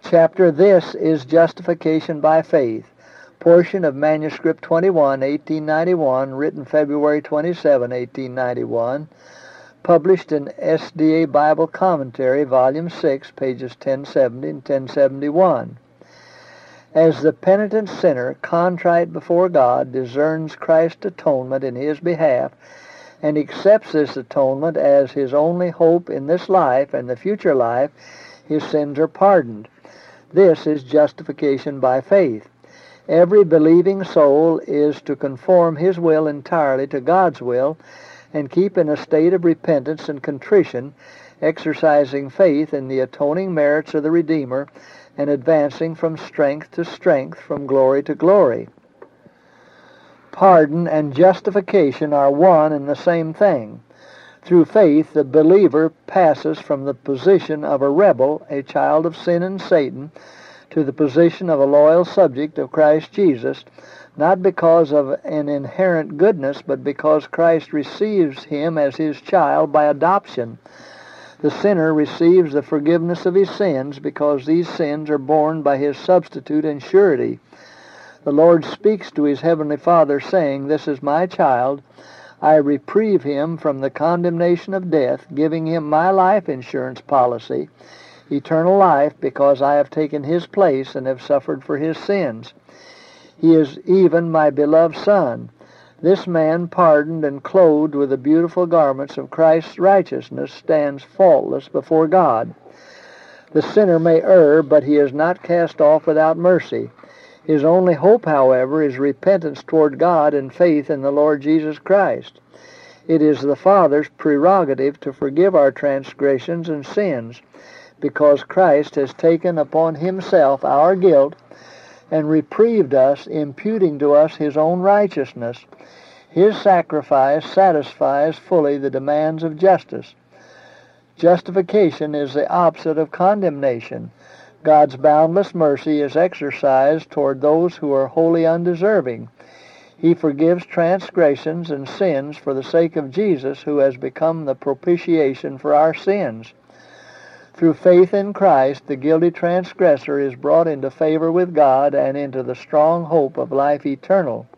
Chapter This is Justification by Faith. Portion of Manuscript 21, 1891, written February 27, 1891. Published in SDA Bible Commentary, Volume 6, pages 1070 and 1071. As the penitent sinner, contrite before God, discerns Christ's atonement in his behalf, and accepts this atonement as his only hope in this life and the future life, his sins are pardoned. This is justification by faith. Every believing soul is to conform his will entirely to God's will and keep in a state of repentance and contrition, exercising faith in the atoning merits of the Redeemer and advancing from strength to strength, from glory to glory. Pardon and justification are one and the same thing. Through faith, the believer passes from the position of a rebel, a child of sin and Satan, to the position of a loyal subject of Christ Jesus, not because of an inherent goodness, but because Christ receives him as his child by adoption. The sinner receives the forgiveness of his sins because these sins are borne by his substitute and surety. The Lord speaks to his heavenly Father, saying, "This is my child. I reprieve him from the condemnation of death, giving him my life insurance policy, eternal life, because I have taken his place and have suffered for his sins. He is even my beloved Son." This man, pardoned and clothed with the beautiful garments of Christ's righteousness, stands faultless before God. The sinner may err, but he is not cast off without mercy. His only hope, however, is repentance toward God and faith in the Lord Jesus Christ. It is the Father's prerogative to forgive our transgressions and sins, because Christ has taken upon himself our guilt and reprieved us, imputing to us his own righteousness. His sacrifice satisfies fully the demands of justice. Justification is the opposite of condemnation. God's boundless mercy is exercised toward those who are wholly undeserving. He forgives transgressions and sins for the sake of Jesus, who has become the propitiation for our sins. Through faith in Christ, the guilty transgressor is brought into favor with God and into the strong hope of life eternal.